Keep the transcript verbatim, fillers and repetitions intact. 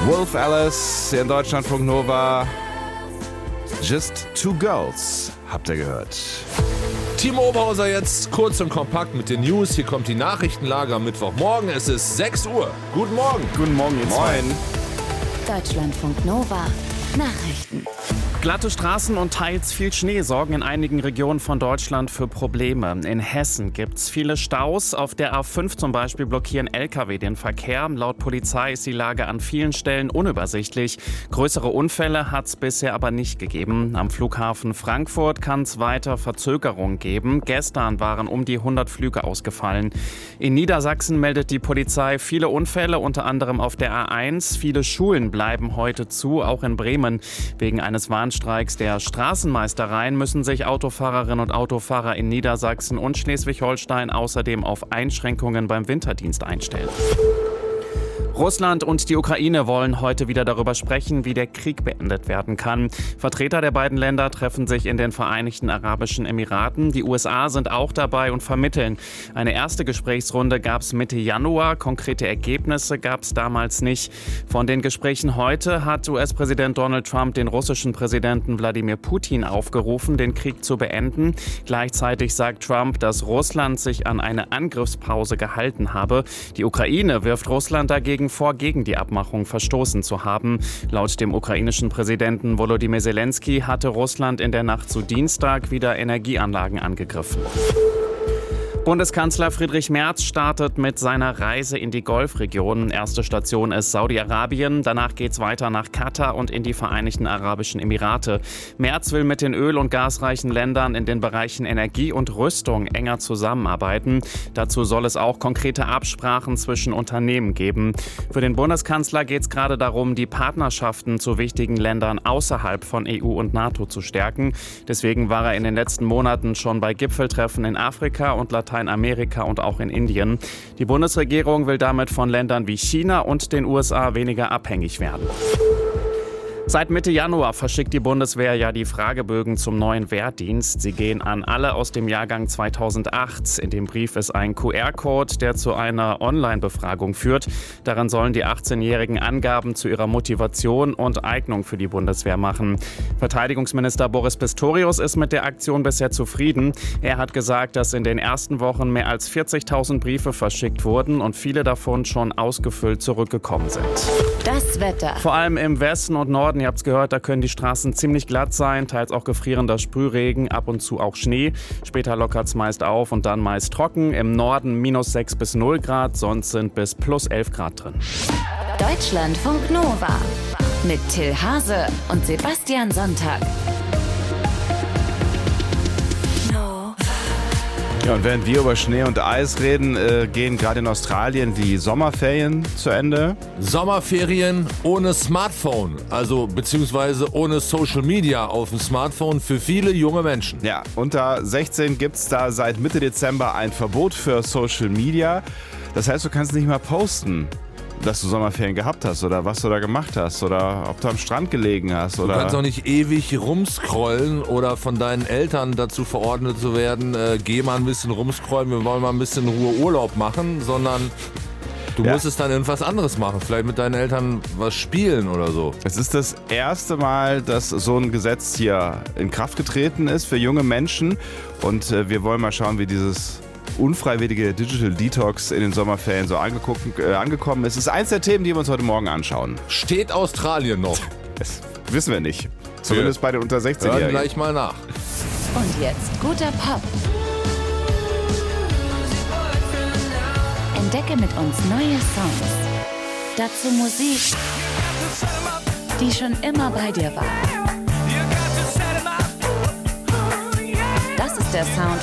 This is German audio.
Wolf Alice in Deutschlandfunk Nova. Just Two Girls, habt ihr gehört. Timo Oberhauser jetzt kurz und kompakt mit den News. Hier kommt die Nachrichtenlage am Mittwochmorgen. Es ist sechs Uhr. Guten Morgen. Guten Morgen, ihr zwei. Moin. Deutschlandfunk Nova. Nachrichten. Glatte Straßen und teils viel Schnee sorgen in einigen Regionen von Deutschland für Probleme. In Hessen gibt es viele Staus. Auf der A fünf zum Beispiel blockieren L K W den Verkehr. Laut Polizei ist die Lage an vielen Stellen unübersichtlich. Größere Unfälle hat es bisher aber nicht gegeben. Am Flughafen Frankfurt kann es weiter Verzögerungen geben. Gestern waren um die hundert Flüge ausgefallen. In Niedersachsen meldet die Polizei viele Unfälle, unter anderem auf der A eins. Viele Schulen bleiben heute zu, auch in Bremen. Wegen eines Warnstreiks der Straßenmeistereien müssen sich Autofahrerinnen und Autofahrer in Niedersachsen und Schleswig-Holstein außerdem auf Einschränkungen beim Winterdienst einstellen. Russland und die Ukraine wollen heute wieder darüber sprechen, wie der Krieg beendet werden kann. Vertreter der beiden Länder treffen sich in den Vereinigten Arabischen Emiraten. Die U S A sind auch dabei und vermitteln. Eine erste Gesprächsrunde gab es Mitte Januar. Konkrete Ergebnisse gab es damals nicht. Von den Gesprächen heute hat U S-Präsident Donald Trump den russischen Präsidenten Wladimir Putin aufgerufen, den Krieg zu beenden. Gleichzeitig sagt Trump, dass Russland sich an eine Angriffspause gehalten habe. Die Ukraine wirft Russland dagegen vor, gegen die Abmachung verstoßen zu haben. Laut dem ukrainischen Präsidenten Volodymyr Zelensky hatte Russland in der Nacht zu Dienstag wieder Energieanlagen angegriffen. Bundeskanzler Friedrich Merz startet mit seiner Reise in die Golfregion. Erste Station ist Saudi-Arabien. Danach geht's weiter nach Katar und in die Vereinigten Arabischen Emirate. Merz will mit den öl- und gasreichen Ländern in den Bereichen Energie und Rüstung enger zusammenarbeiten. Dazu soll es auch konkrete Absprachen zwischen Unternehmen geben. Für den Bundeskanzler geht es gerade darum, die Partnerschaften zu wichtigen Ländern außerhalb von E U und NATO zu stärken. Deswegen war er in den letzten Monaten schon bei Gipfeltreffen in Afrika und Lateinamerika Amerika und auch in Indien. Die Bundesregierung will damit von Ländern wie China und den U S A weniger abhängig werden. Seit Mitte Januar verschickt die Bundeswehr ja die Fragebögen zum neuen Wehrdienst. Sie gehen an alle aus dem Jahrgang zweitausendacht. In dem Brief ist ein Q R-Code, der zu einer Online-Befragung führt. Darin sollen die achtzehnjährigen Angaben zu ihrer Motivation und Eignung für die Bundeswehr machen. Verteidigungsminister Boris Pistorius ist mit der Aktion bisher zufrieden. Er hat gesagt, dass in den ersten Wochen mehr als vierzigtausend Briefe verschickt wurden und viele davon schon ausgefüllt zurückgekommen sind. Das Wetter. Vor allem im Westen und Norden, ihr habt es gehört, da können die Straßen ziemlich glatt sein, teils auch gefrierender Sprühregen, ab und zu auch Schnee. Später lockert es meist auf und dann meist trocken. Im Norden minus sechs bis null Grad, sonst sind bis plus elf Grad drin. Deutschlandfunk Nova mit Till Hase und Sebastian Sonntag. Ja, und während wir über Schnee und Eis reden, äh, gehen gerade in Australien die Sommerferien zu Ende. Sommerferien ohne Smartphone, also beziehungsweise ohne Social Media auf dem Smartphone für viele junge Menschen. Ja, unter sechzehn gibt es da seit Mitte Dezember ein Verbot für Social Media. Das heißt, du kannst nicht mal posten, dass du Sommerferien gehabt hast oder was du da gemacht hast oder ob du am Strand gelegen hast. Oder du kannst auch nicht ewig rumscrollen oder von deinen Eltern dazu verordnet zu werden, äh, geh mal ein bisschen rumscrollen, wir wollen mal ein bisschen in Ruhe Urlaub machen, sondern du ja. musst es dann irgendwas anderes machen, vielleicht mit deinen Eltern was spielen oder so. Es ist das erste Mal, dass so ein Gesetz hier in Kraft getreten ist für junge Menschen und äh, wir wollen mal schauen, wie dieses unfreiwillige Digital Detox in den Sommerferien so angeguckt, äh, angekommen ist. Es ist eins der Themen, die wir uns heute Morgen anschauen. Steht Australien noch? Das wissen wir nicht. Zumindest bei den unter sechzehn-Jährigen. Hören gleich mal nach. Und jetzt guter Pop. Entdecke mit uns neue Songs. Dazu Musik, die schon immer bei dir war. Das ist der Sound